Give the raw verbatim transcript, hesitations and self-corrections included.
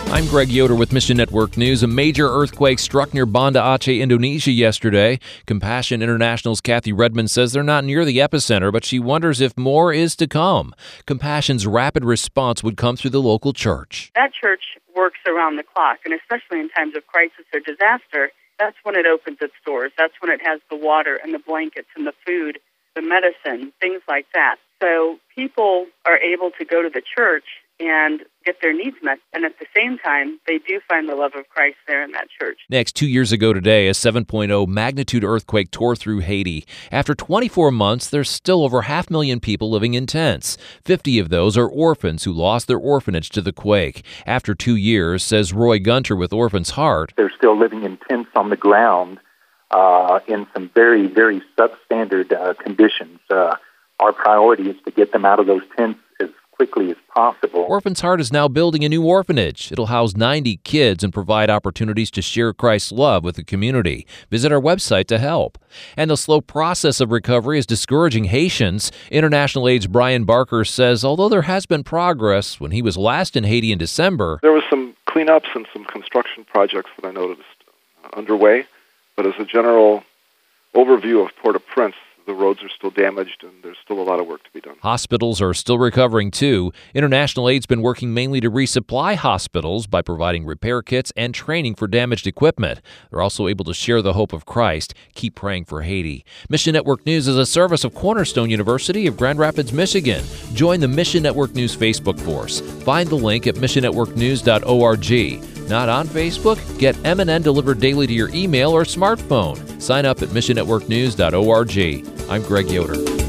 I'm Greg Yoder with Mission Network News. A major earthquake struck near Banda Aceh, Indonesia yesterday. Compassion International's Kathy Redmond says they're not near the epicenter, but she wonders if more is to come. Compassion's rapid response would come through the local church. That church works around the clock, and especially in times of crisis or disaster, that's when it opens its doors. That's when it has the water and the blankets and the food, the medicine, things like that. So people are able to go to the church and get their needs met. And at the same time, they do find the love of Christ there in that church. Next, two years ago today, a seven point oh magnitude earthquake tore through Haiti. After twenty-four months, there's still over half a million people living in tents. fifty of those are orphans who lost their orphanage to the quake. After two years, says Roy Gunter with Orphans Heart, they're still living in tents on the ground uh, in some very, very substandard uh, conditions. Uh, our priority is to get them out of those tents as quickly as possible. Orphans Heart is now building a new orphanage. It'll house ninety kids and provide opportunities to share Christ's love with the community. Visit our website to help. And the slow process of recovery is discouraging Haitians. International Aid's Brian Barker says although there has been progress, when he was last in Haiti in December, there was some cleanups and some construction projects that I noticed underway. But as a general overview of Port-au-Prince, the roads are still damaged, and there's still a lot of work to be done. Hospitals are still recovering, too. International Aid's been working mainly to resupply hospitals by providing repair kits and training for damaged equipment. They're also able to share the hope of Christ. Keep praying for Haiti. Mission Network News is a service of Cornerstone University of Grand Rapids, Michigan. Join the Mission Network News Facebook force. Find the link at mission network news dot org. Not on Facebook? Get M N N delivered daily to your email or smartphone. Sign up at mission network news dot org. I'm Greg Yoder.